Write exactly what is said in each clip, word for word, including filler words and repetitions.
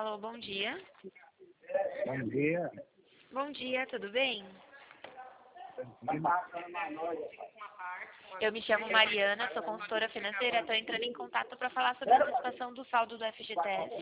Alô, bom dia. Bom dia. Bom dia, tudo bem? Eu me chamo Mariana, sou consultora financeira. Estou entrando em contato para falar sobre a antecipação do saldo do F G T S.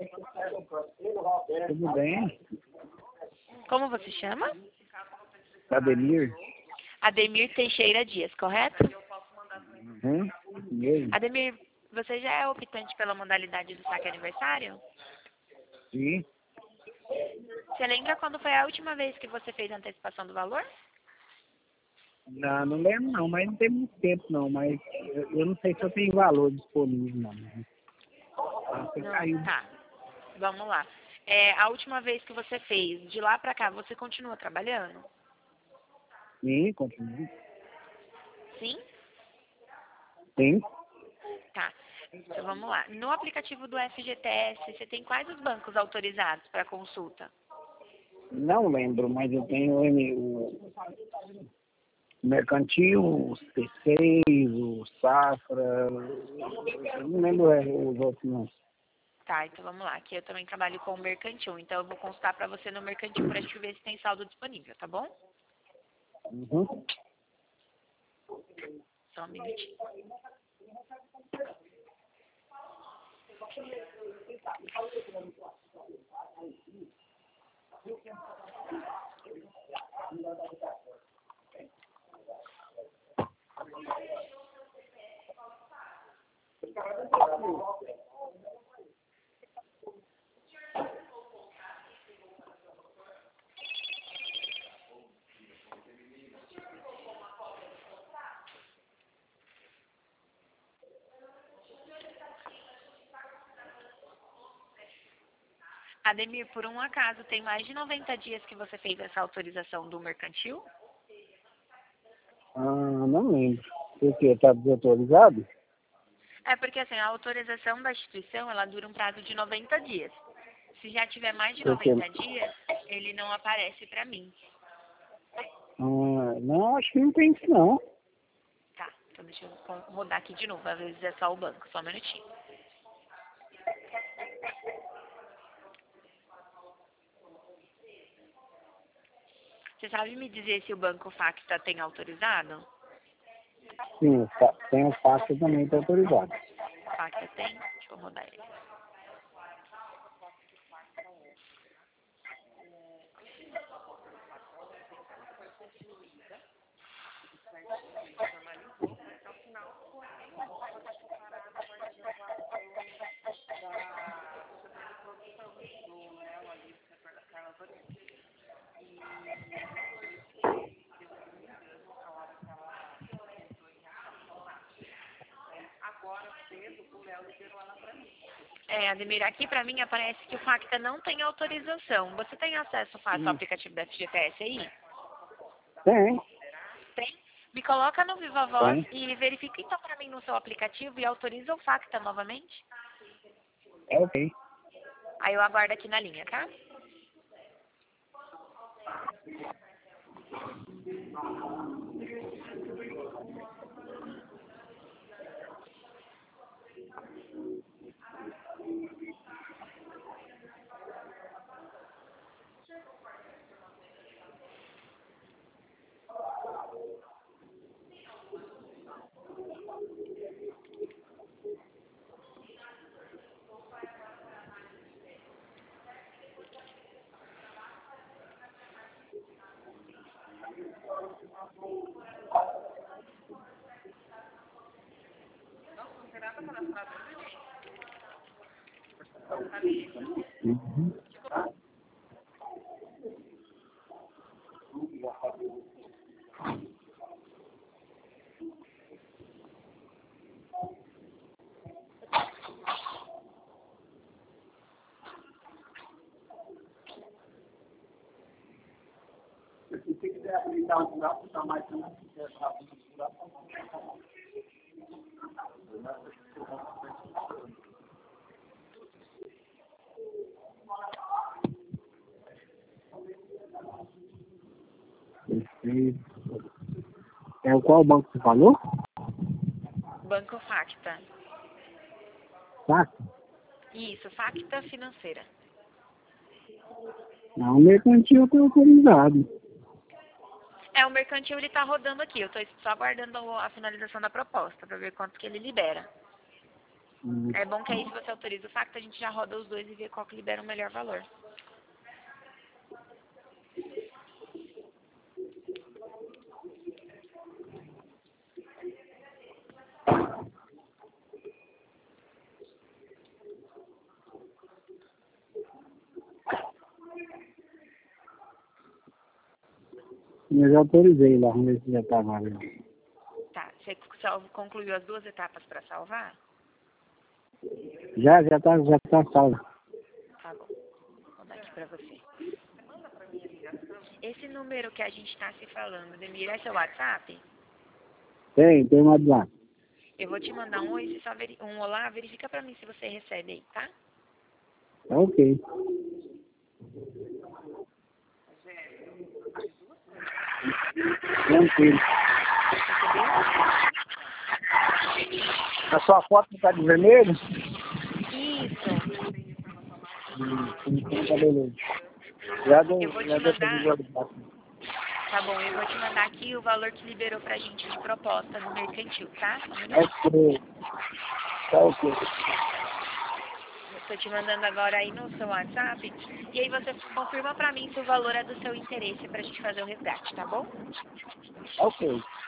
Tudo bem? Como você chama? Ademir? Ademir Teixeira Dias, correto? Uhum. Mesmo? Ademir, você já é optante pela modalidade do saque aniversário? Sim. Você lembra quando foi a última vez que você fez a antecipação do valor? Não, não lembro não, mas não tem muito tempo não, mas eu, eu não sei se eu tenho valor disponível não. Ah, Você Não, caiu. tá. Vamos lá. É, a última vez que você fez, de lá para cá, você continua trabalhando? Sim, continua. Sim? Sim. Tá. Então vamos lá. No aplicativo do F G T S, você tem quais os bancos autorizados para consulta? Não lembro, mas eu tenho o, M- o Mercantil, o C seis, o Safra, eu não lembro é, os outros não. Tá, então vamos lá. Aqui eu também trabalho com o Mercantil, então eu vou consultar para você no Mercantil para a gente ver se tem saldo disponível, tá bom? Uhum. Só um minutinho. Ademir, por um acaso, tem mais de noventa dias que você fez essa autorização do Mercantil? Ah, não lembro. Por quê? Está desautorizado? É porque assim, a autorização da instituição, ela dura um prazo de noventa dias. Se já tiver mais de Por quê? noventa dias, ele não aparece para mim. Ah, não, acho que não tem isso não. Tá, então deixa eu con- mudar aqui de novo, às vezes é só o banco, só um minutinho. Você sabe me dizer se o banco Facta tem autorizado? Sim, tá- tem o fax também está autorizado. Facta tem? Deixa eu mudar ele. É, Ademir, aqui para mim aparece que o Facta não tem autorização. Você tem acesso fácil ao Hum, aplicativo da F G T S aí? Tem, Tem? Me coloca no Viva Voz tem. e verifica então para mim no seu aplicativo e autoriza o Facta novamente. É ok. Aí eu aguardo aqui na linha, tá? Uhum. Se você quiser habilitar um buraco, está mais um. Perfeito. É qual banco você falou? Banco Facta. Fax? Isso, Facta Financeira. Não, o mercantil está autorizado. É, o mercantil ele tá rodando aqui. Eu tô só aguardando a finalização da proposta para ver quanto que ele libera. Hum. É bom que aí se você autoriza o facto, a gente já roda os dois e vê qual que libera o melhor valor. Eu já autorizei lá, vamos ver se já está valendo. Tá, você salvo- concluiu as duas etapas para salvar? Já, já está já tá salvo. Tá bom, vou dar aqui para você. Esse número que a gente está se falando, Demir, é seu WhatsApp? Tem, tem uma lá. Eu vou te mandar um oi, você só veri um olá, verifica para mim se você recebe aí, tá? Tá ok. Tranquilo. Recebeu? A sua foto está de vermelho? Isso. Hum, então tá beleza. Já deu, Eu vou te já deu para mandar, visualizar. tá bom, eu vou te mandar aqui o valor que liberou pra gente de proposta no mercantil, tá? Só um minuto. Ok. Tá ok. Estou te mandando agora aí no seu WhatsApp. E aí você confirma pra mim se o valor é do seu interesse pra gente fazer o resgate, tá bom? Ok.